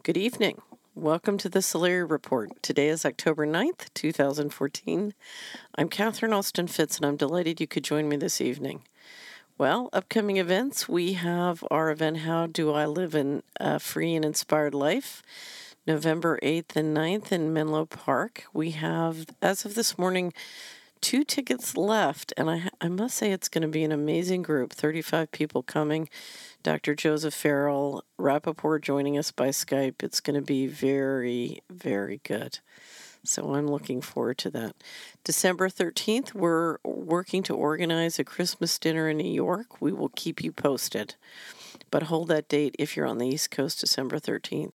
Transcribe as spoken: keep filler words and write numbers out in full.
Good evening. Welcome to the Solari Report. Today is October ninth, two thousand fourteen. I'm Catherine Austin Fitz, and I'm delighted you could join me this evening. Well, upcoming events, we have our event, How Do I Live in a Free and Inspired Life? November eighth and ninth in Menlo Park. We have, as of this morning, two tickets left, and I, I must say it's going to be an amazing group, thirty-five people coming. Doctor Joseph Farrell, Rappaport joining us by Skype. It's going to be very, very good. So I'm looking forward to that. December thirteenth, we're working to organize a Christmas dinner in New York. We will keep you posted. But hold that date if you're on the East Coast, December thirteenth.